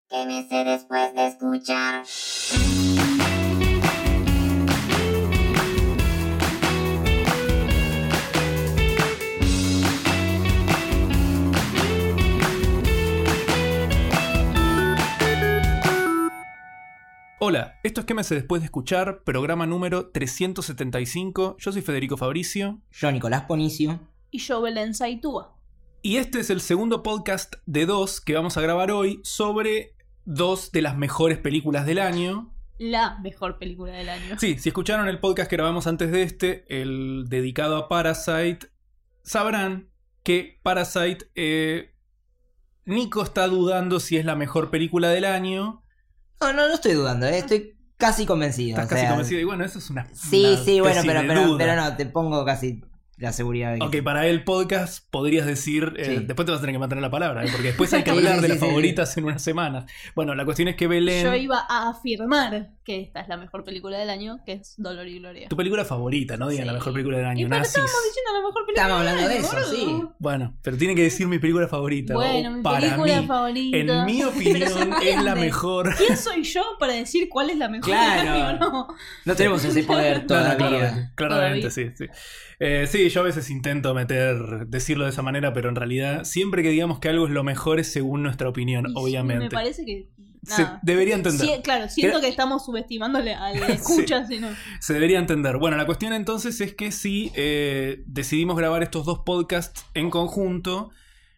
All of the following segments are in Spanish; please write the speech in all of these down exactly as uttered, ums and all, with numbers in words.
¿Qué me sé después de escuchar? Hola, esto es ¿Qué me sé después de escuchar? Programa número trescientos setenta y cinco. Yo soy Federico Fabricio. Yo, Nicolás Ponicio. Y yo, Belén Saitúa. Y este es el segundo podcast de dos que vamos a grabar hoy sobre dos de las mejores películas del año. La mejor película del año. Sí, si escucharon el podcast que grabamos antes de este, el dedicado a Parasite, sabrán que Parasite, eh, Nico está dudando si es la mejor película del año. No, no, no estoy dudando, ¿eh? Estoy casi convencido. Estás o casi sea, convencido y bueno, eso es una... Sí, una sí, bueno, tesis pero, de pero, duda. pero no, te pongo casi la seguridad de que... Ok, para el podcast podrías decir... Eh, Sí. Después te vas a tener que mantener la palabra, ¿eh? Porque después hay que Sí, hablar sí, de sí, las sí, favoritas en unas semanas. Bueno, la cuestión es que Belén... Yo iba a afirmar que esta es la mejor película del año, que es Dolor y Gloria. Tu película favorita, no digan Sí. la mejor película del ¿Y año. por qué Nazis. estábamos diciendo la mejor película Estamos del hablando de año, eso, boludo? sí. Bueno, pero tienen que decir mi película favorita. Bueno, o mi para película mí, favorita. en mi Pero opinión, se es la entiende. mejor. ¿Quién soy yo para decir cuál es la mejor Claro. del año? No. No tenemos ese poder No, no, todavía. claramente, claramente, Todavía. sí, sí. Eh, sí, yo a veces intento meter, decirlo de esa manera, pero en realidad, siempre que digamos que algo es lo mejor es según nuestra opinión, Y sí, obviamente. me parece que... Se nada. debería entender. Sí, claro, siento Creo- que estamos subestimándole al escucha, si no. Se debería entender. Bueno, la cuestión entonces es que si eh, decidimos grabar estos dos podcasts en conjunto,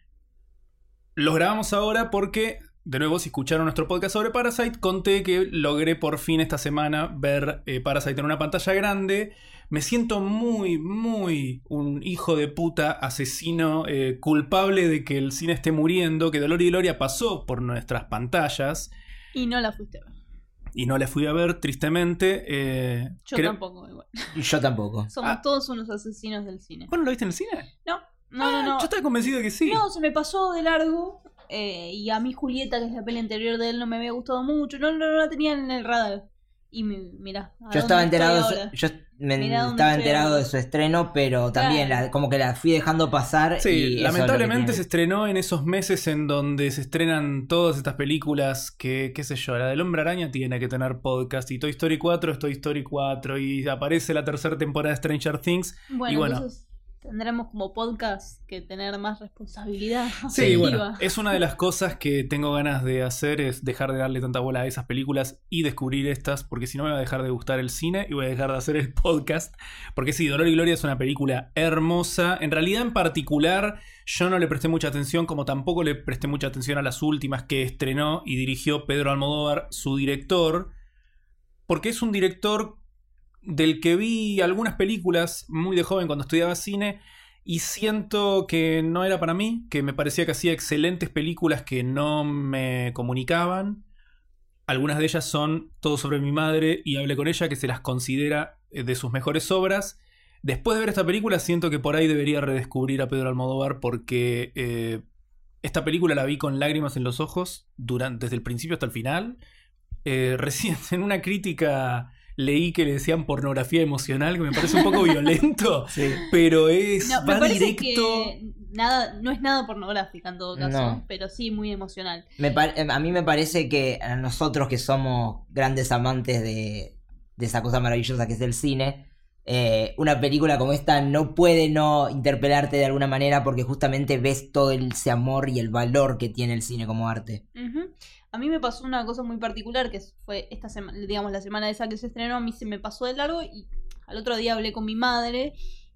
los grabamos ahora porque, de nuevo, si escucharon nuestro podcast sobre Parasite, conté que logré por fin esta semana ver eh, Parasite en una pantalla grande. Me siento muy, muy un hijo de puta asesino eh, culpable de que el cine esté muriendo, que Dolor y Gloria pasó por nuestras pantallas Y no la fuiste a ver. y no la fui a ver, tristemente. Eh, Yo creo- tampoco, igual. Y yo tampoco. Somos Ah. todos unos asesinos del cine. ¿Vos no lo viste en el cine? No, no, Ah, no, no. Yo estaba convencido de que sí. No, se me pasó de largo. eh, y a mí Julieta, que es la peli anterior de él, no me había gustado mucho. No, no, no la tenía en el radar. Y mi- mirá. ¿a Yo estaba dónde estoy enterado, de ahora? su, yo me- Mirá dónde estaba estoy enterado ahora. de su estreno, pero también Claro. la- como que la fui dejando pasar. Sí, y eso es lo que lamentablemente se tiene. estrenó en esos meses en donde se estrenan todas estas películas que, qué sé yo, la del Hombre Araña tiene que tener podcast y Toy Story cuatro es Toy Story cuatro y aparece la tercera temporada de Stranger Things. Bueno, y bueno. entonces tendremos como podcast que tener más responsabilidad. Sí, afectiva. bueno, es una de las cosas que tengo ganas de hacer, es dejar de darle tanta bola a esas películas y descubrir estas, porque si no me va a dejar de gustar el cine y voy a dejar de hacer el podcast. Porque sí, Dolor y Gloria es una película hermosa. En realidad, en particular, yo no le presté mucha atención, como tampoco le presté mucha atención a las últimas que estrenó y dirigió Pedro Almodóvar, su director, porque es un director del que vi algunas películas muy de joven cuando estudiaba cine y siento que no era para mí, que me parecía que hacía excelentes películas que no me comunicaban. Algunas de ellas son Todo sobre mi madre y Hablé con ella, que se las considera eh, de sus mejores obras. Después de ver esta película siento que por ahí debería redescubrir a Pedro Almodóvar porque eh, esta película la vi con lágrimas en los ojos durante, desde el principio hasta el final. Eh, recién en una crítica leí que le decían pornografía emocional, que me parece un poco violento, Sí. pero es No, me va parece directo. que nada, no es nada pornográfica en todo caso, No. pero sí muy emocional. Me par- a mí me parece que a nosotros que somos grandes amantes de, de esa cosa maravillosa que es el cine, eh, una película como esta no puede no interpelarte de alguna manera porque justamente ves todo el- ese amor y el valor que tiene el cine como arte. Ujú. A mí me pasó una cosa muy particular que fue esta semana, digamos la semana esa que se estrenó, a mí se me pasó de largo y al otro día hablé con mi madre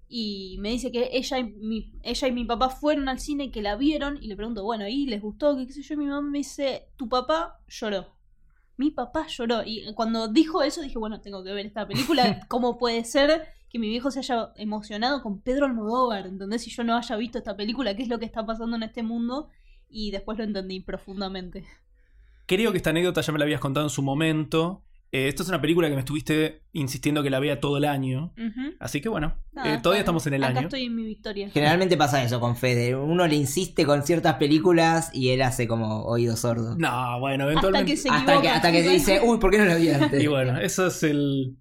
y me dice que ella y mi, ella y mi papá fueron al cine, que la vieron y le pregunto, bueno, ¿y les gustó? ¿Qué, qué sé yo? Y mi mamá me dice, tu papá lloró. Mi papá lloró y cuando dijo eso dije, bueno, tengo que ver esta película. ¿Cómo puede ser que mi viejo se haya emocionado con Pedro Almodóvar? ¿Entendés? Si yo no haya visto esta película, ¿qué es lo que está pasando en este mundo? Y después lo entendí profundamente. Creo que esta anécdota ya me la habías contado en su momento. Eh, esto es una película que me estuviste insistiendo que la vea todo el año. Ujú. Así que bueno, Nada, eh, todavía está estamos en el bien. Acá año. estoy en mi victoria. Generalmente pasa eso con Fede. Uno le insiste con ciertas películas y él hace como oído sordo. No, bueno, Hasta eventualmente. que se Hasta equivoca. que, hasta que se dice, uy, ¿por qué no lo vi antes? Y bueno, eso es el.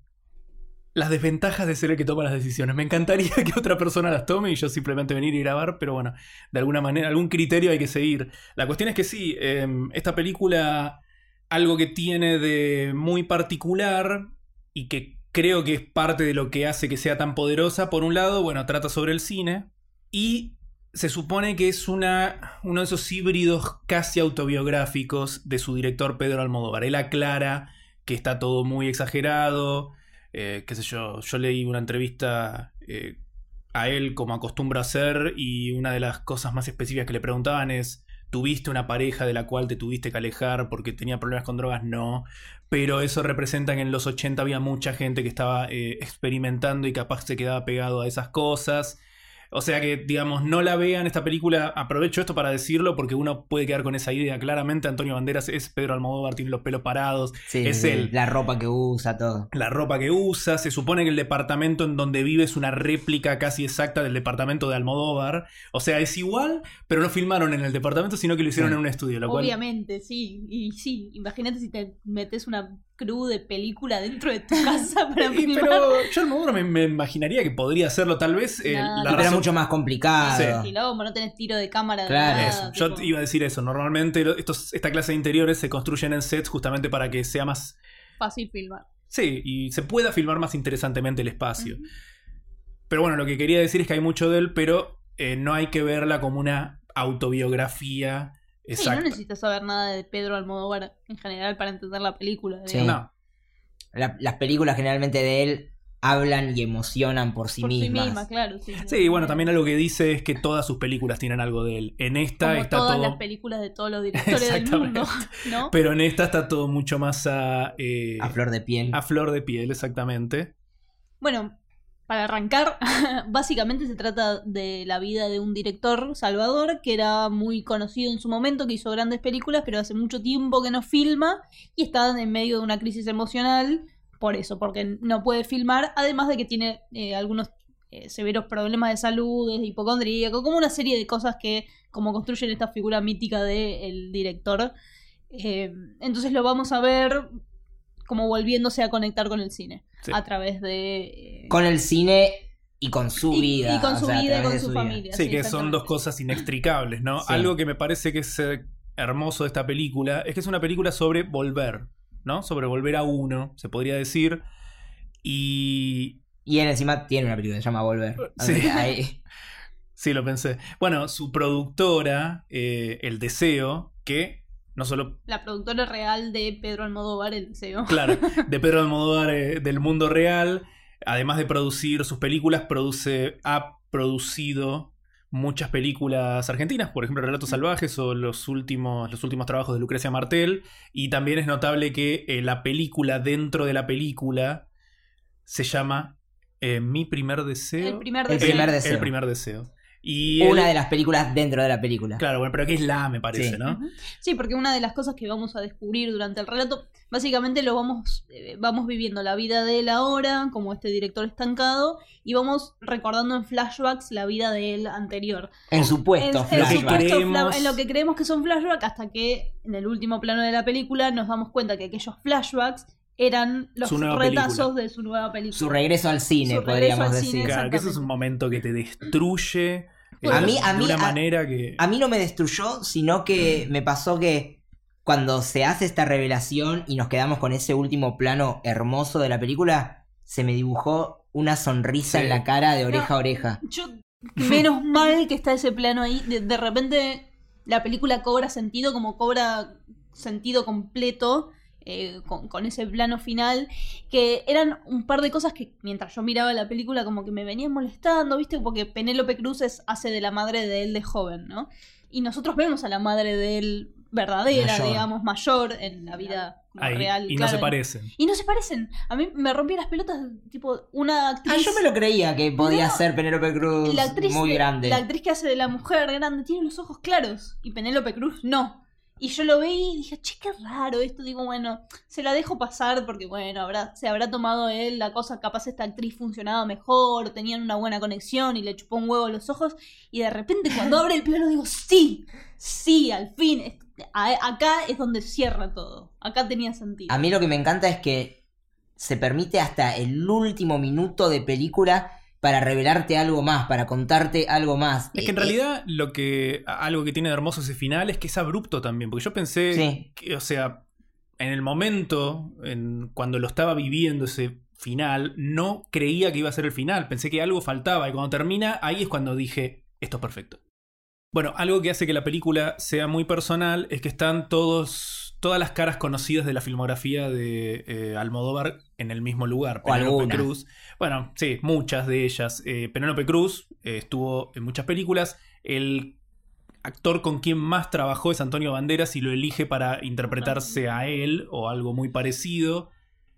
Las desventajas de ser el que toma las decisiones. Me encantaría que otra persona las tome y yo simplemente venir y grabar, pero bueno, de alguna manera, algún criterio hay que seguir. La cuestión es que sí, eh, esta película algo que tiene de muy particular y que creo que es parte de lo que hace que sea tan poderosa. Por un lado, bueno, trata sobre el cine y se supone que es una, uno de esos híbridos casi autobiográficos de su director Pedro Almodóvar. Él aclara que está todo muy exagerado, eh, qué sé yo, yo leí una entrevista eh, a él como acostumbra hacer y una de las cosas más específicas que le preguntaban es: ¿tuviste una pareja de la cual te tuviste que alejar porque tenía problemas con drogas? No. Pero eso representa que en los ochenta había mucha gente que estaba eh, experimentando y capaz se quedaba pegado a esas cosas. O sea que, digamos, no la vean esta película. Aprovecho esto para decirlo porque uno puede quedar con esa idea. Claramente Antonio Banderas es Pedro Almodóvar, tiene los pelos parados. Sí, es sí, él. La ropa que usa, todo. La ropa que usa. Se supone que el departamento en donde vive es una réplica casi exacta del departamento de Almodóvar. O sea, es igual, pero no filmaron en el departamento, sino que lo hicieron Sí. en un estudio. Lo cual... Obviamente, sí. Y sí, imagínate si te metes una crew de película dentro de tu casa para Y, filmar. pero yo Almodóvar me, me imaginaría que podría hacerlo tal vez. eh, No, la Pero era razón- mucho más complicado. Sí. Quilombo, no tenés tiro de cámara. Claro, de nada, Eso, yo tipo. iba a decir eso. Normalmente lo- estos, esta clase de interiores se construyen en sets justamente para que sea más... Fácil filmar. Sí, y se pueda filmar más interesantemente el espacio. Ujú. Pero bueno, lo que quería decir es que hay mucho de él, pero eh, no hay que verla como una autobiografía Sí, exacta. no necesitas saber nada de Pedro Almodóvar en general para entender la película. Sí. digamos. No. La- las películas generalmente de él hablan y emocionan por sí Por mismas. sí misma, claro. Sí, Sí, y bueno, también algo que dice es que todas sus películas tienen algo de él. En esta Como está todas todo... las películas de todos los directores del Exactamente. mundo, ¿no? Pero en esta está todo mucho más a... eh, A flor de piel. a flor de piel, exactamente. Bueno, para arrancar, básicamente se trata de la vida de un director, Salvador, que era muy conocido en su momento, que hizo grandes películas, pero hace mucho tiempo que no filma y está en medio de una crisis emocional por eso, porque no puede filmar, además de que tiene eh, algunos eh, severos problemas de salud, es hipocondríaco, como una serie de cosas que como construyen esta figura mítica del director. Eh, entonces lo vamos a ver como volviéndose a conectar con el cine. Sí. A través de... eh, Con el cine y con su y, vida. y con o su sea, a vida y través con de su vida. familia. Sí, que son exactamente. dos cosas inextricables, ¿no? Sí. Algo que me parece que es eh, hermoso de esta película es que es una película sobre volver, ¿no? Sobre volver a uno, se podría decir. Y... Y él encima tiene una película que se llama Volver. O Sí. sea, ahí- Sí, lo pensé. Bueno, su productora, eh, El Deseo, que no solo... La productora real de Pedro Almodóvar, El Deseo. Claro, de Pedro Almodóvar, eh, del mundo real. Además de producir sus películas, produce, ha producido muchas películas argentinas, por ejemplo Relatos Salvajes o los últimos, los últimos trabajos de Lucrecia Martel. Y también es notable que eh, la película dentro de la película se llama eh, Mi Primer Deseo. El primer El deseo. primer deseo. El Primer Deseo. Y Una él- de las películas dentro de la película. Claro, bueno, pero que es la, me parece, Sí. ¿no? Ujú. Sí, porque una de las cosas que vamos a descubrir durante el relato, básicamente lo vamos, eh, vamos viviendo la vida de él ahora, como este director estancado, y vamos recordando en flashbacks la vida de él anterior. En supuesto, en, en flashback. supuesto Creemos- fla- en lo que creemos que son flashbacks, hasta que en el último plano de la película nos damos cuenta que aquellos flashbacks eran los Su nueva retazos película. de su nueva película. Su regreso al cine, Su regreso podríamos al decir. cine, Claro, que eso es un exactamente. momento que te destruye. eh, A mí- a de mí- una a- manera que. A mí no me destruyó, sino que me pasó que cuando se hace esta revelación y nos quedamos con ese último plano hermoso de la película, se me dibujó una sonrisa Sí. en la cara de oreja No. a oreja. Yo, menos mal que está ese plano ahí. De, de repente la película cobra sentido, como cobra sentido completo eh, con, con ese plano final. Que eran un par de cosas que mientras yo miraba la película como que me venían molestando, ¿viste? Porque Penélope Cruz es- hace de la madre de él de joven, ¿no? Y nosotros vemos a la madre de él verdadera, Mayor. digamos, mayor en la vida como Ahí, real. y no claro. se parecen. Y no se parecen. A mí me rompí las pelotas, tipo, una actriz... Ah, yo me lo creía que podía No. ser Penélope Cruz la actriz, muy de- grande. La actriz que hace de la mujer grande tiene los ojos claros y Penélope Cruz no. Y yo lo vi y dije, che, qué raro esto. Digo, bueno, se la dejo pasar porque, bueno, habrá, se habrá tomado él la cosa. Capaz esta actriz funcionaba mejor, tenían una buena conexión y le chupó un huevo los ojos. Y de repente, cuando abre el plano, digo, sí, sí, al fin. es- a- acá es donde cierra todo. Acá tenía sentido. A mí lo que me encanta es que se permite hasta el último minuto de película para revelarte algo más, para contarte algo más. Es que en Eh, realidad lo que algo que tiene de hermoso ese final es que es abrupto también, porque yo pensé Sí. que, o sea, en el momento, en, cuando lo estaba viviendo ese final, no creía que iba a ser el final. Pensé que algo faltaba y cuando termina, ahí es cuando dije, esto es perfecto. Bueno, algo que hace que la película sea muy personal es que están todos, todas las caras conocidas de la filmografía de eh, Almodóvar en el mismo lugar. O Penélope algunas. Cruz. Bueno, sí, muchas de ellas. Eh, Penélope Cruz eh, estuvo en muchas películas. El actor con quien más trabajó es Antonio Banderas y lo elige para interpretarse a él o algo muy parecido.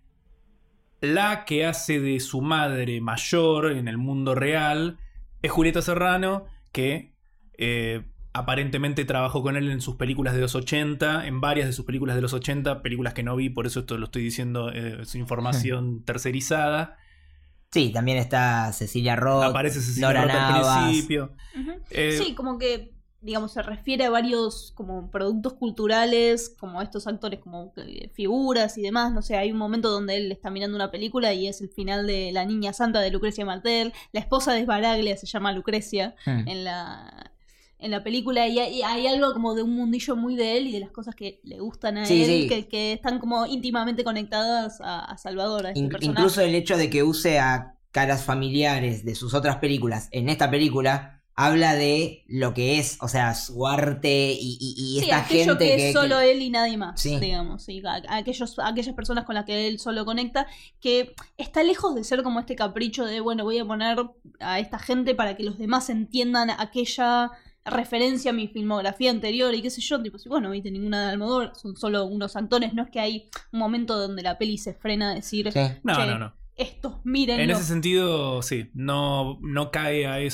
La que hace de su madre mayor en el mundo real es Julieta Serrano, que eh, aparentemente trabajó con él en sus películas de los ochenta, en varias de sus películas de los ochenta, películas que no vi, por eso esto lo estoy diciendo, eh, es información tercerizada. Sí, también está Cecilia Roth, Aparece Cecilia Nora Roth al Navas. principio. Ujú. Eh, Sí, como que, digamos, se refiere a varios como productos culturales, como estos actores, como eh, figuras y demás. No sé, hay un momento donde él está mirando una película y es el final de La Niña Santa de Lucrecia Martel. La esposa de Sbaraglia se llama Lucrecia Hmm. en la... en la película y hay, hay algo como de un mundillo muy de él y de las cosas que le gustan a Sí, él sí. Que, que están como íntimamente conectadas a, a Salvador, a este In- personaje. incluso el hecho de que use a caras familiares de sus otras películas en esta película habla de lo que es, o sea, su arte y, y- y Sí, esta aquello gente que que, es solo que- él y nadie más, Sí. digamos, sí, a- a aquellos, a aquellas personas con las que él solo conecta, que está lejos de ser como este capricho de, bueno, voy a poner a esta gente para que los demás entiendan aquella referencia a mi filmografía anterior y qué sé yo, tipo, si vos no viste ninguna de Almodóvar, son solo unos actores, no es que hay un momento donde la peli se frena a decir, Sí. no, che, no, no. estos, mírenlo. En ese sentido, sí, no, no cae a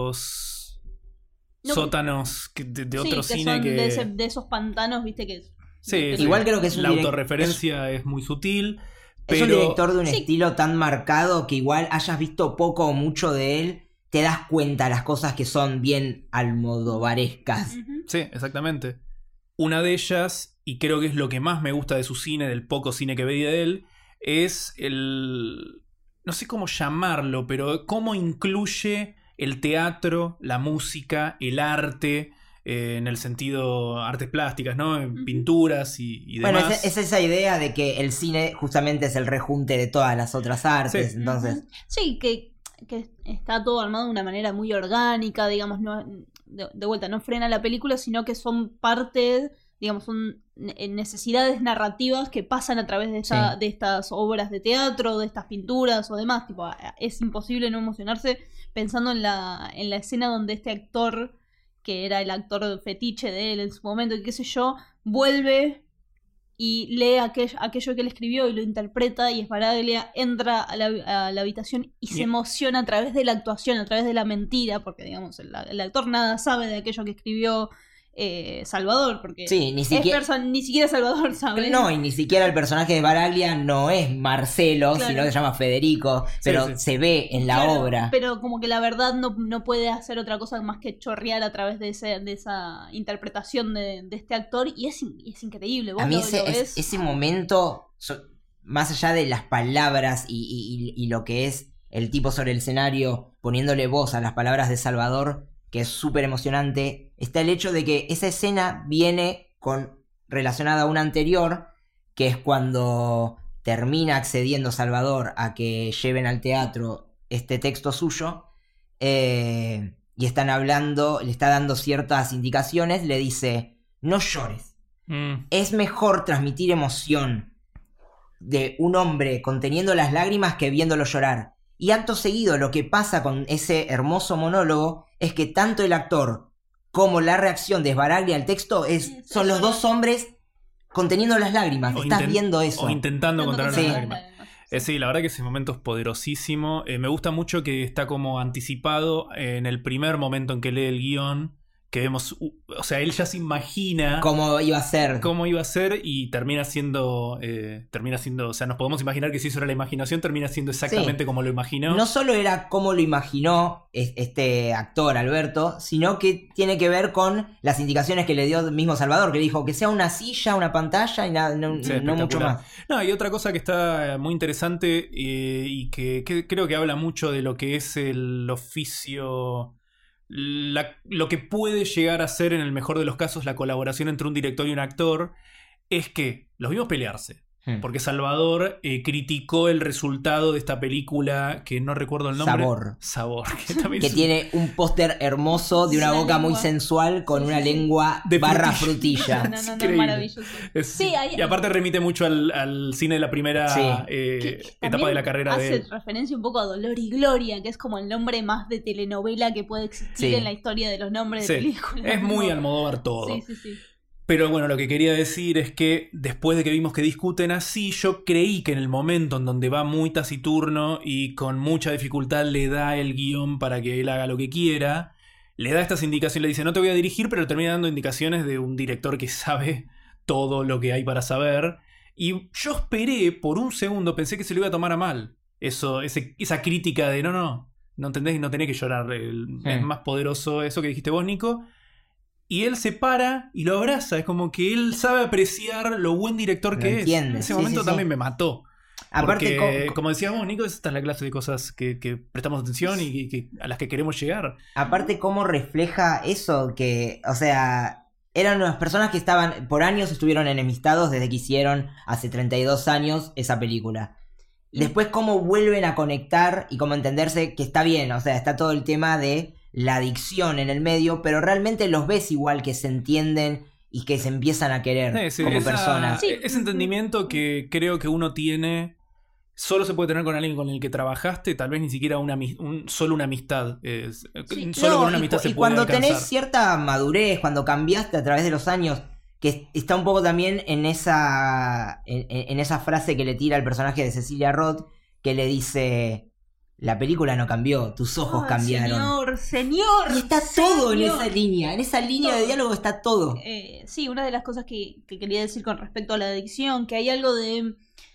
esos No, sótanos que- de, de Sí, otro que cine son que... de, ese- de esos pantanos, viste, que... Sí, que- sí. Igual creo que es un La direct- autorreferencia es muy sutil, es un pero... director de un Sí. estilo tan marcado que igual hayas visto poco o mucho de él, te das cuenta las cosas que son bien almodovarescas. Ujú. Sí, exactamente. Una de ellas, y creo que es lo que más me gusta de su cine, del poco cine que veía de él, es el... no sé cómo llamarlo, pero cómo incluye el teatro, la música, el arte, eh, en el sentido artes plásticas, ¿no? En Ujú. pinturas y, y demás. Bueno, es, es esa idea de que el cine justamente es el rejunte de todas las otras artes, Sí. entonces... Ujú. Sí, que, que está todo armado de una manera muy orgánica, digamos, no de, de vuelta, no frena la película, sino que son parte, digamos, son ne- necesidades narrativas que pasan a través de, esa, Sí. de estas obras de teatro, de estas pinturas o demás. Tipo, a- es imposible no emocionarse pensando en la, en la escena donde este actor, que era el actor fetiche de él en su momento, y qué sé yo, vuelve y lee aquel- aquello que él escribió y lo interpreta y Sbaraglia entra a la, a la habitación y se Bien. emociona a través de la actuación, a través de la mentira, porque digamos el, el actor nada sabe de aquello que escribió eh, Salvador, porque Sí, ni es siquiera... perso- ni siquiera Salvador sabe. No, y ni siquiera el personaje de Baraglia no es Marcelo, Claro. sino que se llama Federico, pero sí. se ve en la Claro, obra. Pero como que la verdad no, no puede hacer otra cosa más que chorrear a través de, ese, de esa interpretación de, de este actor y es, in- es increíble. Vos A mí lo- ese, lo es- ves- ese momento, so- más allá de las palabras y, y- y- y lo que es el tipo sobre el escenario poniéndole voz a las palabras de Salvador, que es súper emocionante, está el hecho de que esa escena viene con relacionada a una anterior, que es cuando termina accediendo Salvador a que lleven al teatro este texto suyo, eh, y están hablando, le está dando ciertas indicaciones, le dice, no llores. Mm, Es mejor transmitir emoción de un hombre conteniendo las lágrimas que viéndolo llorar. Y acto seguido lo que pasa con ese hermoso monólogo es que tanto el actor como la reacción de Sbaraglia al texto es, Sí, son los eso dos no- hombres conteniendo las lágrimas. o Estás inten- viendo eso. O intentando Tanto controlar que las Sí. lágrimas. Eh, sí, la verdad que ese momento es poderosísimo. Eh, me gusta mucho que está como anticipado en el primer momento en que lee el guión. Que vemos, uh, o sea, él ya se imagina Cómo iba a ser. cómo iba a ser y termina siendo, eh, termina siendo, o sea, nos podemos imaginar que si eso era la imaginación, termina siendo exactamente Sí. como lo imaginó. No solo era cómo lo imaginó es- este actor Alberto, sino que tiene que ver con las indicaciones que le dio el mismo Salvador, que dijo que sea una silla, una pantalla y nada, no, Sí, no mucho espectacular. más. No, y otra cosa que está muy interesante eh, y que, que creo que habla mucho de lo que es el oficio, la- lo que puede llegar a ser en el mejor de los casos la colaboración entre un director y un actor, es que los vimos pelearse. Hmm. Porque Salvador eh, criticó el resultado de esta película que no recuerdo el nombre. Sabor. Sabor. Que, también Que es- tiene un póster hermoso de una Una boca muy lengua. sensual con Sí, una sí. lengua De barra No, frutilla. no, no, no, Increíble. maravilloso. es- Sí, hay- y aparte remite mucho al, al cine de la primera Sí. eh, Que etapa también de la carrera de hace él. referencia un poco a Dolor y Gloria, que es como el nombre más de telenovela que puede existir Sí. en la historia de los nombres Sí, de películas. es muy ¿no? Almodóvar todo. Sí, sí, sí. Pero bueno, lo que quería decir es que después de que vimos que discuten así, yo creí que en el momento en donde va muy taciturno y con mucha dificultad le da el guión para que él haga lo que quiera, le da estas indicaciones, le dice no te voy a dirigir, pero termina dando indicaciones de un director que sabe todo lo que hay para saber. Y yo esperé, por un segundo, pensé que se lo iba a tomar a mal. Eso, ese, esa crítica de no, no, no entendés, no tenés que llorar, el- Sí. es más poderoso eso que dijiste vos, Nico. Y él se para y lo abraza. Es como que él sabe apreciar lo buen director Lo que es. entiende, En ese sí, momento sí, sí. también me mató. Aparte, Porque, co- como decías vos, Nico, esta es la clase de cosas que, que prestamos atención y que, que- a las que queremos llegar. aparte cómo refleja eso, que, o sea, eran unas personas que estaban, por años estuvieron enemistados desde que hicieron hace treinta y dos años esa película. Después cómo vuelven a conectar y cómo entenderse que está bien, o sea, está todo el tema de la adicción en el medio, pero realmente los ves igual que se entienden y que se empiezan a querer Sí, sí, como esa- personas. Sí. Ese entendimiento que creo que uno tiene solo se puede tener con alguien con el que trabajaste, tal vez ni siquiera una, amis- un- solo una amistad. Es- Sí. solo No, con una y amistad cu- se y puede cuando alcanzar. tenés cierta madurez, cuando cambiaste a través de los años, que es- está un poco también en esa en, en esa frase que le tira el personaje de Cecilia Roth, que le dice, la película no cambió, tus ojos Ay, cambiaron. Señor, señor. Y está todo en señor. esa línea, en esa línea de Todo. diálogo está todo. Eh, sí, una de las cosas que, que quería decir con respecto a la adicción, que hay algo de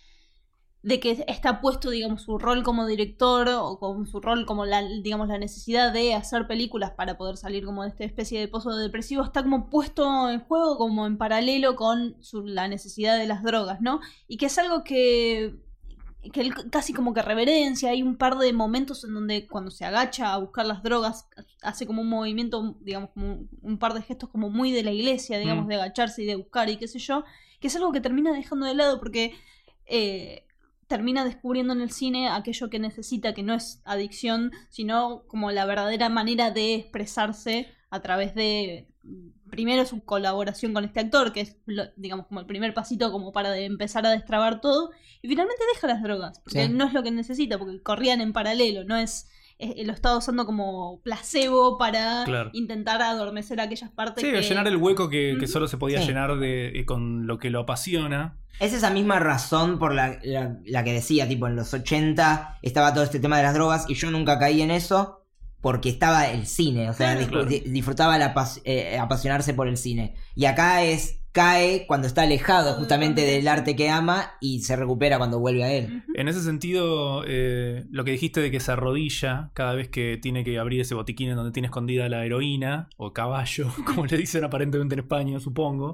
de que está puesto, digamos, su rol como director o con su rol como la, digamos, la necesidad de hacer películas para poder salir como de esta especie de pozo depresivo, está como puesto en juego como en paralelo con su, la necesidad de las drogas, ¿no? Y que es algo que que él casi como que reverencia. Hay un par de momentos en donde cuando se agacha a buscar las drogas hace como un movimiento, digamos, como un, un par de gestos como muy de la iglesia, digamos, Mm. de agacharse y de buscar y qué sé yo, que es algo que termina dejando de lado porque eh, termina descubriendo en el cine aquello que necesita, que no es adicción, sino como la verdadera manera de expresarse a través de, primero, su colaboración con este actor, que es, lo- digamos, como el primer pasito como para de empezar a destrabar todo, y finalmente deja las drogas, porque Sí. no es lo que necesita, porque corrían en paralelo, no es... eh, lo estaba usando como placebo para Claro. intentar adormecer aquellas partes Sí, que... llenar el hueco que, que Ujú. solo se podía Sí. llenar de, eh, con lo que lo apasiona. Es esa misma razón por la, la, la que decía, tipo, en los ochenta estaba todo este tema de las drogas y yo nunca caí en eso porque estaba el cine, o sea, Claro, dis- claro. di- disfrutaba la pas- eh, apasionarse por el cine. Y acá es, cae cuando está alejado justamente del arte que ama y se recupera cuando vuelve a él. Ujú. En ese sentido, eh, lo que dijiste de que se arrodilla cada vez que tiene que abrir ese botiquín en donde tiene escondida la heroína, o caballo, como le dicen aparentemente en España, supongo,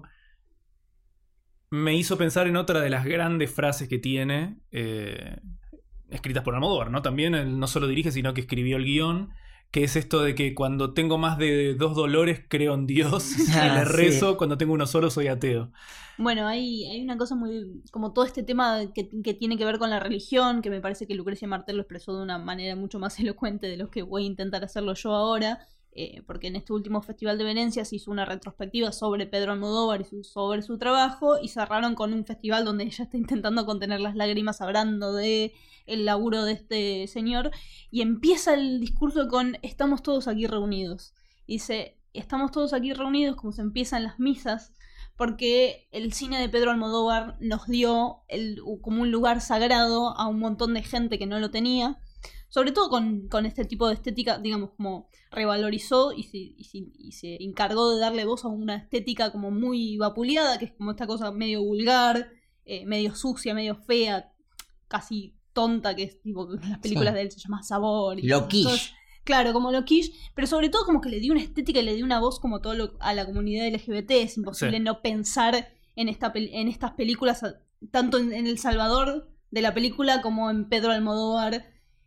me hizo pensar en otra de las grandes frases que tiene, eh, escritas por Almodóvar, ¿no? También él no solo dirige, sino que escribió el guión, que es esto de que cuando tengo más de dos dolores creo en Dios, y Ah, le sí. rezo, cuando tengo uno solo soy ateo. Bueno, hay, hay una cosa muy... como todo este tema que, que tiene que ver con la religión, que me parece que Lucrecia Martel lo expresó de una manera mucho más elocuente de lo que voy a intentar hacerlo yo ahora, eh, porque en este último Festival de Venecia se hizo una retrospectiva sobre Pedro Almodóvar y su, sobre su trabajo, y cerraron con un festival donde ella está intentando contener las lágrimas hablando de el laburo de este señor, y empieza el discurso con estamos todos aquí reunidos. Y dice, estamos todos aquí reunidos como se empiezan las misas, porque el cine de Pedro Almodóvar nos dio el, como un lugar sagrado a un montón de gente que no lo tenía, sobre todo con, con este tipo de estética, digamos, como revalorizó y se, y, se, y se encargó de darle voz a una estética como muy vapuleada, que es como esta cosa medio vulgar, eh, medio sucia, medio fea, casi tonta, que es tipo que en las películas Sí. de él se llama Sabor. Y Lo esas cosas. quiche. Claro, como lo quiche, pero sobre todo como que le dio una estética y le dio una voz como todo lo, a la comunidad L G B T. Es imposible Sí. no pensar en, esta, pel- en estas películas, a- tanto en, en El Salvador de la película como en Pedro Almodóvar,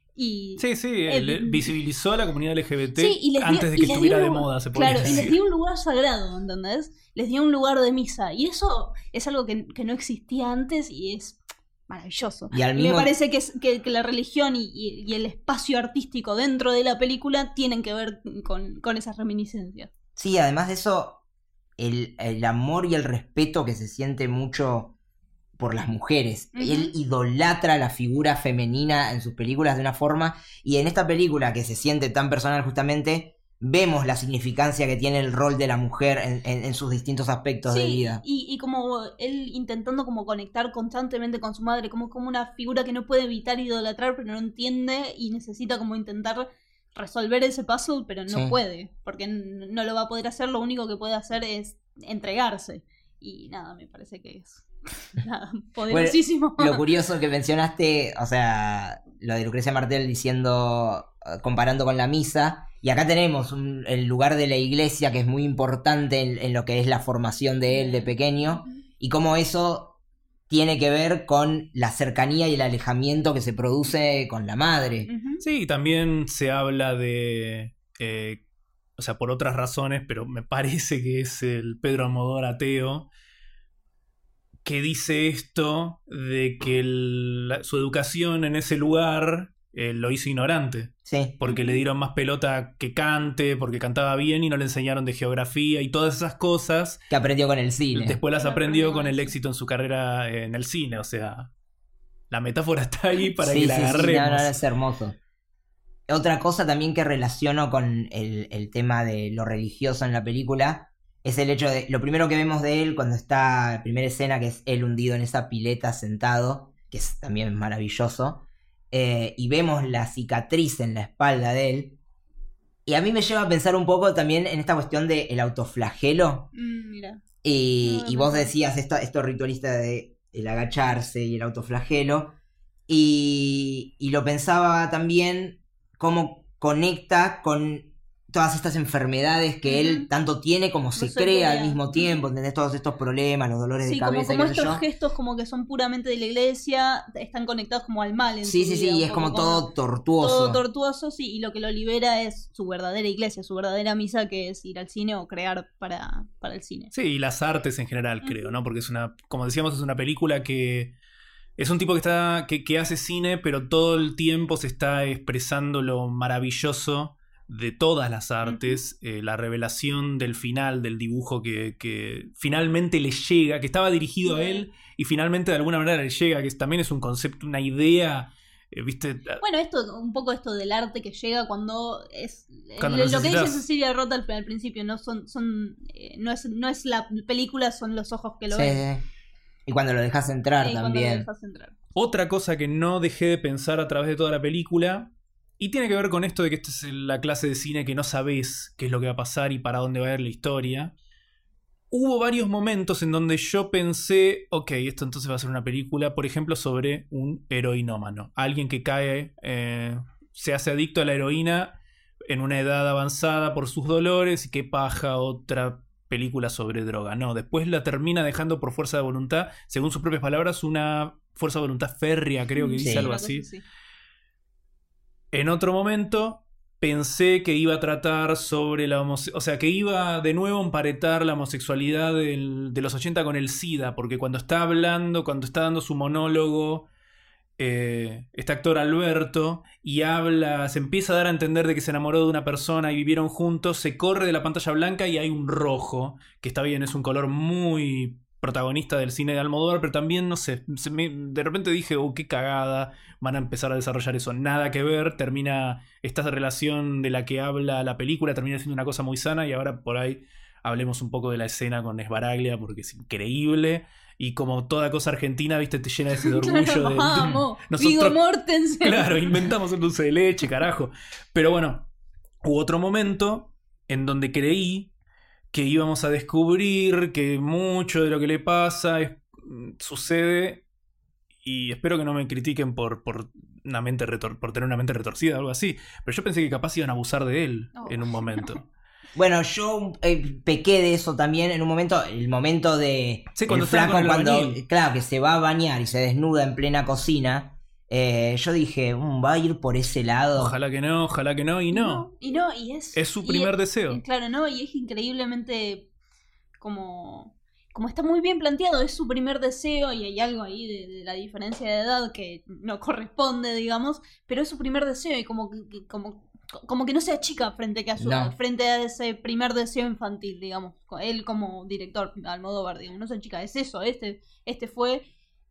Y Sí, sí, el- él visibilizó a la comunidad L G B T Sí, y les dio- antes de y que les estuviera dio de un- moda, se podría Claro, y decir. les dio un lugar sagrado, ¿entendés? Les dio un lugar de misa. Y eso es algo que, que no existía antes y es maravilloso. Y al Y mismo- me parece que, es, que, que la religión y, y- y el espacio artístico dentro de la película tienen que ver con, con esas reminiscencias. Sí, además de eso, el, el amor y el respeto que se siente mucho por las mujeres. Ujú. Él idolatra la figura femenina en sus películas de una forma, y en esta película que se siente tan personal justamente, vemos la significancia que tiene el rol de la mujer en, en- en sus distintos aspectos de Sí, vida. y, y como él intentando como conectar constantemente con su madre, como, como una figura que no puede evitar idolatrar, pero no entiende y necesita como intentar resolver ese puzzle, pero no Sí. puede, porque n- no lo va a poder hacer, lo único que puede hacer es entregarse. Y nada, me parece que es nada, poderosísimo. Lo curioso que mencionaste, o sea, lo de Lucrecia Martel diciendo, eh, comparando con la misa, y acá tenemos un- el lugar de la iglesia que es muy importante en, en lo que es la formación de él de pequeño, y cómo eso tiene que ver con la cercanía y el alejamiento que se produce con la madre. Ujú. Sí, también se habla de, eh, o sea, por otras razones, pero me parece que es el Pedro Almodóvar ateo, que dice esto de que el- la- su educación en ese lugar eh, lo hizo ignorante, Sí. porque le dieron más pelota que cante, porque cantaba bien y no le enseñaron de geografía y todas esas cosas. Que aprendió con el cine. Después las Pero aprendió aprendió con el eso. éxito en su carrera en el cine, o sea, la metáfora está ahí para Sí, que la sí, sí, agarremos. no, no, es hermoso. Otra cosa también que relaciono con el, el tema de lo religioso en la película es el hecho de, lo primero que vemos de él cuando está, la primera escena, que es él hundido en esa pileta sentado, que es también maravilloso, eh, y vemos la cicatriz en la espalda de él, y a mí me lleva a pensar un poco también en esta cuestión del autoflagelo, Mm, mira. y, No, no y vos pensaba. decías esta, esto ritualista de el agacharse y el autoflagelo. Y, y lo pensaba también cómo conecta con todas estas enfermedades que él Ujú. tanto tiene como se se crea al crea. mismo tiempo, ¿entendés? Todos estos problemas, los dolores Sí, de como, cabeza, como y qué sé estos yo. gestos como que son puramente de la iglesia, están conectados como al mal en Sí, su sí, vida, sí, un es poco como todo tortuoso. todo tortuoso, sí, y lo que lo libera es su verdadera iglesia, su verdadera misa, que es ir al cine o crear para, para el cine. Sí, y las artes en general, creo, ¿no? Porque es una, como decíamos, es una película que es un tipo que está, que, que hace cine, pero todo el tiempo se está expresando lo maravilloso de todas las artes, eh, la revelación del final del dibujo que, que finalmente le llega, que estaba dirigido a él y finalmente de alguna manera le llega, que también es un concepto, una idea, eh, ¿viste? Bueno, esto, un poco esto del arte que llega cuando es Cuando lo, lo que dice necesitas. Cecilia Rota al, al principio, no son, son eh, no es, no es la película, son los ojos que lo Sí, ven. sí. Y cuando lo dejas entrar eh, cuando lo también. dejas entrar. Otra cosa que no dejé de pensar a través de toda la película, y tiene que ver con esto de que esta es la clase de cine que no sabes qué es lo que va a pasar y para dónde va a ir la historia. Hubo varios momentos en donde yo pensé, ok, esto entonces va a ser una película, por ejemplo, sobre un heroinómano. Alguien que cae, eh, se hace adicto a la heroína en una edad avanzada por sus dolores y que paja otra película sobre droga. No, después la termina dejando por fuerza de voluntad, según sus propias palabras, una fuerza de voluntad férrea, creo que Sí. dice algo Una cosa así. así. En otro momento pensé que iba a tratar sobre la homosexualidad, o sea, que iba de nuevo a emparetar la homosexualidad del- de los ochenta con el SIDA, porque cuando está hablando, cuando está dando su monólogo, eh, este actor Alberto, y habla, se empieza a dar a entender de que se enamoró de una persona y vivieron juntos, se corre de la pantalla blanca y hay un rojo, que está bien, es un color muy protagonista del cine de Almodóvar, pero también, no sé, se me- de repente dije, oh, qué cagada, van a empezar a desarrollar eso, nada que ver, termina esta relación de la que habla la película, termina siendo una cosa muy sana, y ahora por ahí hablemos un poco de la escena con Esbaraglia, porque es increíble, y como toda cosa argentina, viste, te llena ese de orgullo de, Vamos, de- Viggo Mortensen. Claro, inventamos el dulce de leche, carajo. Pero bueno, hubo otro momento en donde creí que íbamos a descubrir que mucho de lo que le pasa es, sucede, y espero que no me critiquen por, por, una mente retor- por tener una mente retorcida o algo así, pero yo pensé que capaz iban a abusar de él Oh. en un momento. Bueno, yo eh, pequé de eso también en un momento, el momento de Sí, cuando el está flaco con el cuando, albañil. claro, que se va a bañar y se desnuda en plena cocina, Eh, yo dije, mm, va a ir por ese lado. Ojalá que no, ojalá que no, y no. Y no, y es... Es su y primer es- deseo. Claro, ¿no? Y es increíblemente como... Como está muy bien planteado, es su primer deseo y hay algo ahí de, de la diferencia de edad que no corresponde, digamos, pero es su primer deseo y como que, que- como, como que no se achica frente a, su, No. frente a ese primer deseo infantil, digamos. Él como director, Almodóvar, digamos, no se achica, es eso, este, este fue...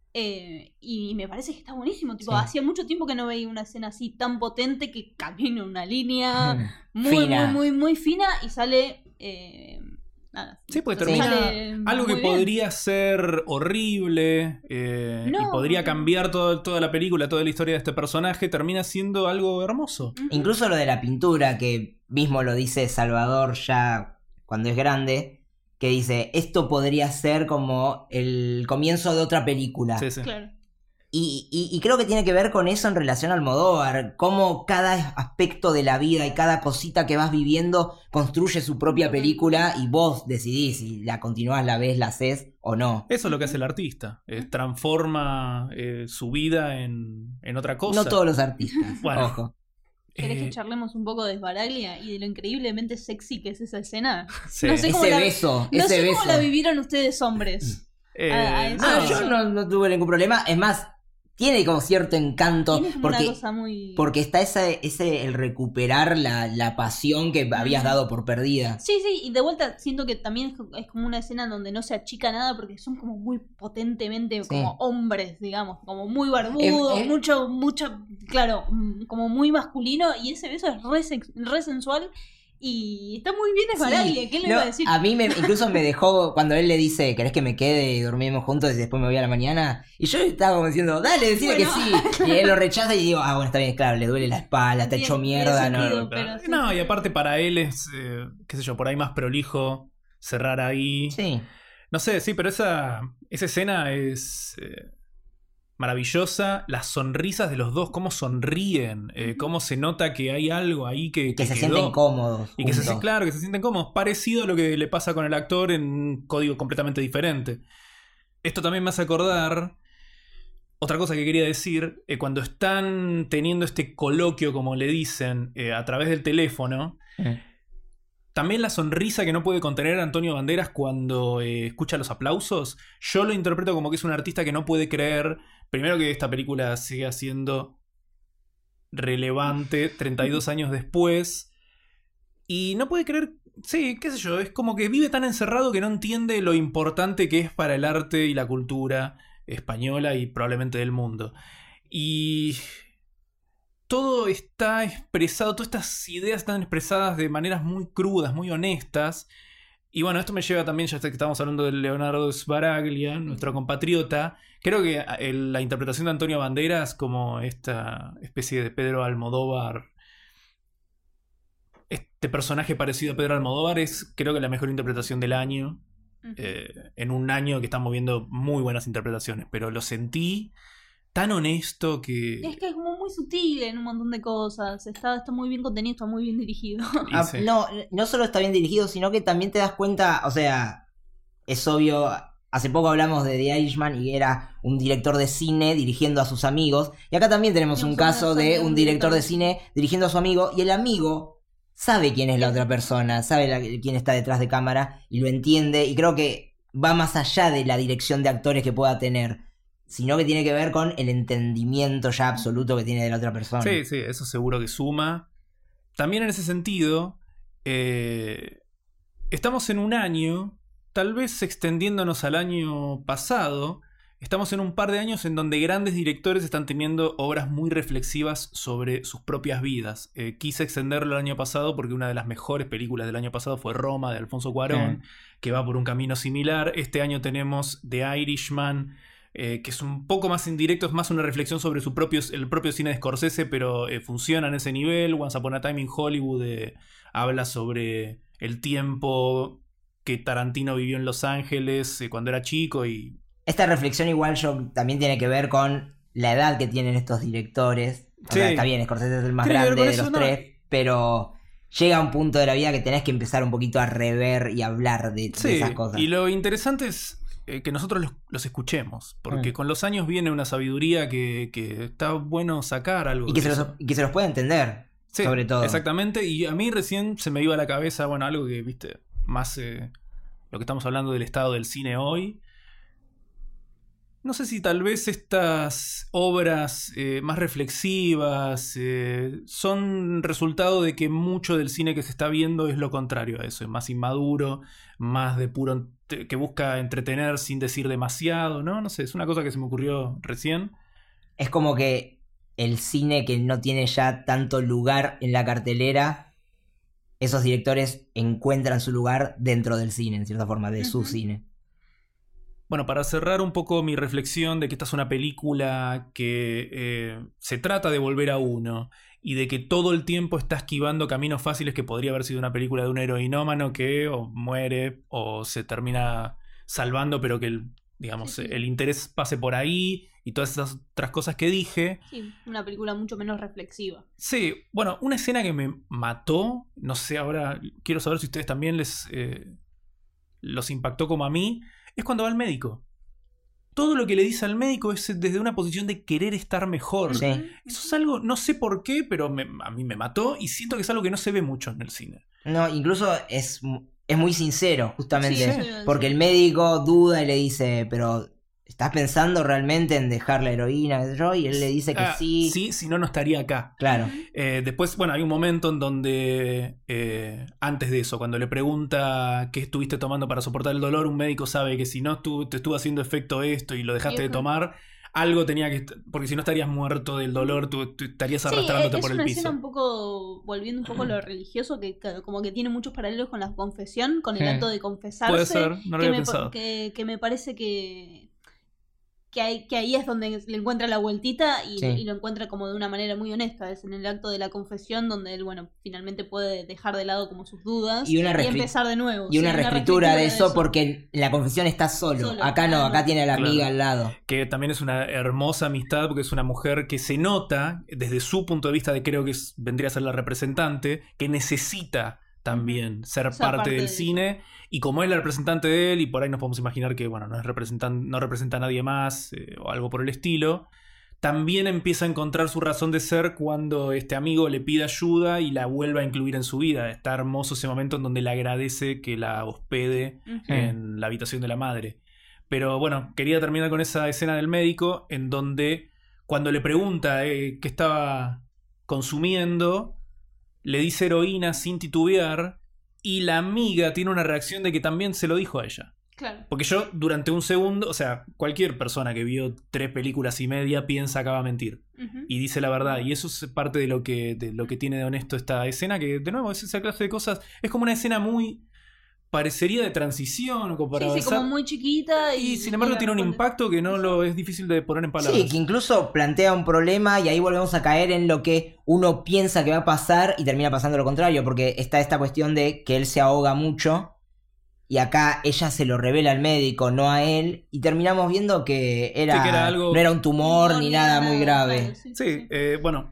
Eh, y me parece que está buenísimo. Tipo, Sí. hacía mucho tiempo que no veía una escena así tan potente que camina una línea muy, Fina. muy, muy, muy fina y sale. Eh, nada. Sí, pues Sale termina algo que muy bien. podría ser horrible eh, y No. podría cambiar todo- toda la película, toda la historia de este personaje, termina siendo algo hermoso. Ujú. Incluso lo de la pintura, que mismo lo dice Salvador ya cuando es grande, que dice, esto podría ser como el comienzo de otra película. Sí, sí. Claro. Y, y- y creo que tiene que ver con eso en relación a Almodóvar, cómo cada aspecto de la vida y cada cosita que vas viviendo construye su propia película y vos decidís si la continuás, la ves, la haces o no. Eso es lo que hace el artista. eh, transforma eh, su vida en, en otra cosa. No todos los artistas, Bueno. ojo. ¿Querés Eh, que charlemos un poco de Sbaraglia y de lo increíblemente sexy que es esa escena? sí. No sé cómo Ese la- beso, No ese sé beso. cómo la vivieron ustedes, hombres. Eh, Ah, ah, Ah, no, yo no, no tuve ningún problema. Es más, tiene como cierto encanto. Tiene como porque, una cosa muy. porque está ese, ese el recuperar la, la pasión que habías dado por perdida. Sí, sí, y de vuelta siento que también es, co- es como una escena donde no se achica nada porque son como muy potentemente Sí. como hombres, digamos, como muy barbudos, Eh, eh. mucho, mucho, claro, mm, como muy masculino y ese beso es re, sex- re sensual y está muy bien Sbaraglia, Sí. ¿qué le No, iba a decir? a mí me, incluso me dejó cuando él le dice, ¿querés que me quede y dormimos juntos y después me voy a la mañana? Y yo estaba como diciendo, dale, decime Bueno. que sí. Y él lo rechaza y digo, ah, bueno, está bien, claro, le duele la espalda, está Tiene- hecho tiene mierda, no. sentido. no. pero sí, No, sí, y sí. aparte para él es, eh, qué sé yo, por ahí más prolijo cerrar ahí. Sí. No sé, sí, pero esa, esa escena es eh, maravillosa. Las sonrisas de los dos, cómo sonríen, eh, cómo se nota que hay algo ahí que, Que se quedó. sienten cómodos. Y que se, juntos. claro, que se sienten cómodos. Parecido a lo que le pasa con el actor en un código completamente diferente. Esto también me hace acordar otra cosa que quería decir. eh, cuando están teniendo este coloquio, como le dicen, eh, a través del teléfono, Mm. también la sonrisa que no puede contener Antonio Banderas cuando eh, escucha los aplausos, yo lo interpreto como que es un artista que no puede creer, primero, que esta película siga siendo relevante treinta y dos años después, y no puede creer, sí, qué sé yo, es como que vive tan encerrado que no entiende lo importante que es para el arte y la cultura española y probablemente del mundo. Y todo está expresado, todas estas ideas están expresadas de maneras muy crudas, muy honestas. Y bueno, esto me lleva también, ya que estamos hablando de Leonardo Sbaraglia, nuestro compatriota. Creo que el- la interpretación de Antonio Banderas como esta especie de Pedro Almodóvar, este personaje parecido a Pedro Almodóvar, es creo que la mejor interpretación del año. Ujú. Eh, en un año que estamos viendo muy buenas interpretaciones, pero lo sentí tan honesto que... Es que es como muy sutil en un montón de cosas. Está, está muy bien contenido, está muy bien dirigido. y Ah, sí. no, no solo está bien dirigido, sino que también te das cuenta, o sea, es obvio, hace poco hablamos de The Irishman y era un director de cine dirigiendo a sus amigos, y acá también tenemos Tenemos un caso una- de un un director de cine dirigiendo a su amigo, y el amigo sabe quién es la otra persona, sabe la- quién está detrás de cámara, y lo entiende, y creo que va más allá de la dirección de actores que pueda tener, sino que tiene que ver con el entendimiento ya absoluto que tiene de la otra persona. Sí, sí, eso seguro que suma. También en ese sentido, eh, estamos en un año, tal vez extendiéndonos al año pasado, estamos en un par de años en donde grandes directores están teniendo obras muy reflexivas sobre sus propias vidas. Eh, quise extenderlo el año pasado porque una de las mejores películas del año pasado fue Roma, de Alfonso Cuarón, Mm. que va por un camino similar. Este año tenemos The Irishman, eh, que es un poco más indirecto, es más una reflexión sobre su propio, el propio cine de Scorsese, pero eh, funciona en ese nivel. Once Upon a Time in Hollywood eh, habla sobre el tiempo que Tarantino vivió en Los Ángeles eh, cuando era chico y... Esta reflexión igual yo, también tiene que ver con la edad que tienen estos directores. O Sí. sea, está bien, Scorsese es el más Tiene que ver grande con de eso, los ¿no? tres, pero llega un punto de la vida que tenés que empezar un poquito a rever y hablar de, de Sí, esas cosas. y lo interesante es eh, que nosotros los, los escuchemos. Porque Mm. con los años viene una sabiduría que, que está bueno sacar algo. Y que, de se eso. los, y que se los pueda entender, Sí, sobre todo. exactamente. Y a mí recién se me iba a la cabeza, bueno, algo que, viste, más eh, lo que estamos hablando del estado del cine hoy. No sé si tal vez estas obras eh, más reflexivas eh, son resultado de que mucho del cine que se está viendo es lo contrario a eso, es más inmaduro, más de puro te- que busca entretener sin decir demasiado, ¿no? No sé, es una cosa que se me ocurrió recién. Es como que el cine que no tiene ya tanto lugar en la cartelera, esos directores encuentran su lugar dentro del cine, en cierta forma, de su Ujú. cine. Bueno, para cerrar un poco mi reflexión de que esta es una película que eh, se trata de volver a uno y de que todo el tiempo está esquivando caminos fáciles que podría haber sido una película de un heroinómano que o muere o se termina salvando, pero que el, digamos, Sí, sí. el interés pase por ahí y todas esas otras cosas que dije. Sí, una película mucho menos reflexiva. Sí, bueno, una escena que me mató, no sé, ahora quiero saber si a ustedes también les eh, los impactó como a mí, es cuando va al médico. Todo lo que le dice al médico es desde una posición de querer estar mejor. Sí. Ujú. Eso es algo, no sé por qué, pero me- a mí me mató y siento que es algo que no se ve mucho en el cine. No, incluso es, mu- es muy sincero, justamente. Sí, eso iba a decir. Porque el médico duda y le dice, pero ¿estás pensando realmente en dejar la heroína? qué sé yo? Y él le dice que Ah, sí. sí, si no, no estaría acá. Claro. Eh, después, bueno, hay un momento en donde, eh, antes de eso, cuando le pregunta qué estuviste tomando para soportar el dolor, un médico sabe que si no estu- te estuvo haciendo efecto esto y lo dejaste de Ujú. tomar, algo tenía que... est- Porque si no estarías muerto del dolor, tú, tú estarías Sí, arrastrándote es por el una piso. escena un poco, volviendo un poco a lo religioso, que que como que tiene muchos paralelos con la confesión, con el Hmm. acto de confesarse. Puede ser, no lo que, había me, pensado. pa- que, que me parece que, que, hay, que ahí es donde le encuentra la vueltita y, Sí. y lo encuentra como de una manera muy honesta. Es en el acto de la confesión donde él, bueno, finalmente puede dejar de lado como sus dudas Y una reescri- empezar de nuevo. Y una Sí, reescritura de eso, porque en la confesión está solo. Solo, Acá no, claro. acá tiene a la Claro. amiga al lado. Que también es una hermosa amistad porque es una mujer que se nota, desde su punto de vista de creo que es- vendría a ser la representante, que necesita también ser, Ser parte, parte del de cine. Y como es la representante de él, y por ahí nos podemos imaginar que bueno, no, es representan- no representa a nadie más eh, o algo por el estilo, también empieza a encontrar su razón de ser cuando este amigo le pide ayuda y la vuelve a incluir en su vida. Está hermoso ese momento en donde le agradece que la hospede Ujú. en la habitación de la madre. Pero bueno, quería terminar con esa escena del médico en donde cuando le pregunta eh, qué estaba consumiendo, le dice heroína sin titubear y la amiga tiene una reacción de que también se lo dijo a ella. Claro. Porque yo durante un segundo, o sea, cualquier persona que vio tres películas y media piensa que va a mentir Ujú. y dice la verdad. Y eso es parte de lo que, de lo que tiene de honesto esta escena, que de nuevo es esa clase de cosas. Es como una escena muy... parecería de transición, como para Sí, sí, avanzar. como muy chiquita y, Y sin embargo y tiene un responde- impacto que no lo es difícil de poner en palabras. Sí, que incluso plantea un problema y ahí volvemos a caer en lo que uno piensa que va a pasar y termina pasando lo contrario, porque está esta cuestión de que él se ahoga mucho y acá ella se lo revela al médico, no a él, y terminamos viendo que era, Sí, que era algo- no era un tumor No, ni ni nada nada, muy grave. claro, sí, Sí, sí, sí. eh, bueno,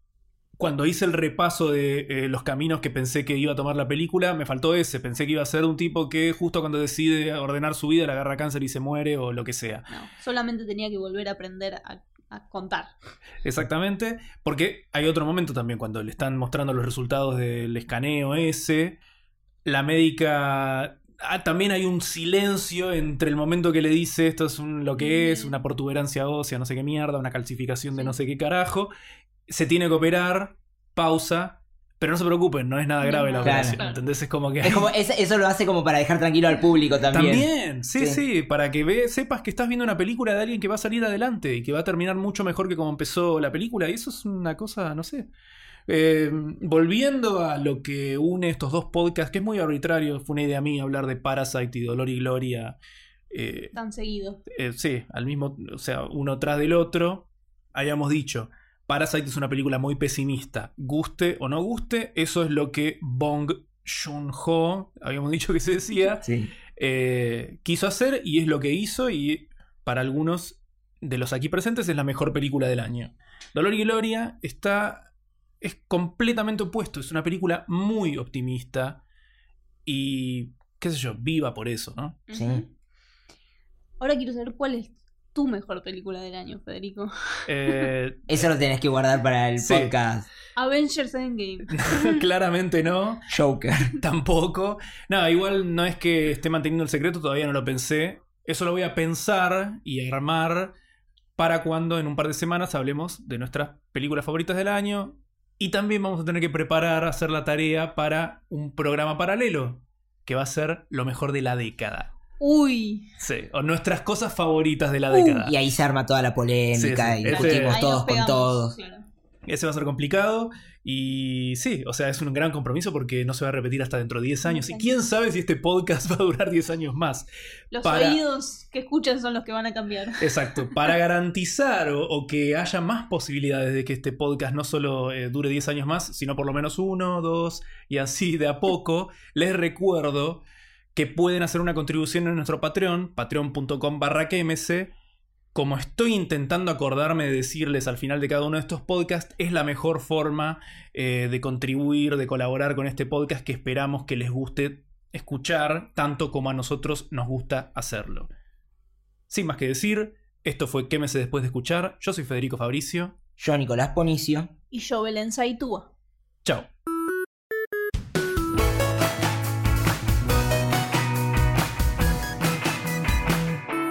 cuando hice el repaso de eh, los caminos que pensé que iba a tomar la película, me faltó ese. Pensé que iba a ser un tipo que justo cuando decide ordenar su vida le agarra cáncer y se muere o lo que sea. No, solamente tenía que volver a aprender a, a contar. Exactamente, porque hay otro momento también cuando le están mostrando los resultados del escaneo ese, la médica... Ah, también hay un silencio entre el momento que le dice esto es un, lo que es, una protuberancia ósea, no sé qué mierda, una calcificación de Sí. no sé qué carajo. Se tiene que operar, pausa, pero no se preocupen, no es nada No, grave la claro. operación, Claro. ¿entendés? Es como que... Es como, es- eso lo hace como para dejar tranquilo al público también. También, sí, Sí. sí, para que ve, sepas que estás viendo una película de alguien que va a salir adelante y que va a terminar mucho mejor que como empezó la película. Y eso es una cosa, no sé. Eh, volviendo a lo que une estos dos podcasts, que es muy arbitrario, fue una idea mía hablar de Parasite y Dolor y Gloria. Eh, Tan seguido. eh, sí, al mismo, o sea, uno tras del otro. Habíamos dicho, Parasite es una película muy pesimista. Guste o no guste, eso es lo que Bong Joon-ho, habíamos dicho que se decía, Sí. eh, quiso hacer y es lo que hizo y para algunos de los aquí presentes es la mejor película del año. Dolor y Gloria está es completamente opuesto, es una película muy optimista y qué sé yo, viva por eso, ¿no? Sí. Ujú. Ahora quiero saber cuál es tu mejor película del año, Federico. Eh, Eso lo tenés que guardar para el Sí. podcast. Avengers Endgame. claramente no. Joker. Tampoco. No, igual no es que esté manteniendo el secreto, todavía no lo pensé. Eso lo voy a pensar y armar para cuando en un par de semanas hablemos de nuestras películas favoritas del año. Y también vamos a tener que preparar, hacer la tarea para un programa paralelo, que va a ser lo mejor de la década. Uy. Sí, o nuestras cosas favoritas de la Uh, década. Y ahí se arma toda la polémica Sí, sí. y Ese- discutimos Ahí todos nos con pegamos, todos. claro. Ese va a ser complicado. Y sí, o sea, es un gran compromiso porque no se va a repetir hasta dentro de diez años. Y quién sabe si este podcast va a durar diez años más. Los Para- oídos que escuchan son los que van a cambiar. Exacto, para garantizar o, o que haya más posibilidades de que este podcast no solo eh, dure diez años más, sino por lo menos uno, dos y así de a poco, les recuerdo que pueden hacer una contribución en nuestro Patreon, patreon.com barra KMC. Como estoy intentando acordarme de decirles al final de cada uno de estos podcasts, es la mejor forma eh, de contribuir, de colaborar con este podcast que esperamos que les guste escuchar, tanto como a nosotros nos gusta hacerlo. Sin más que decir, esto fue Quémese después de escuchar. Yo soy Federico Fabricio. Yo, Nicolás Ponicio. Y yo, Belén Saitúa. Chao.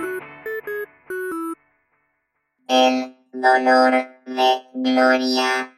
El dolor de Gloria.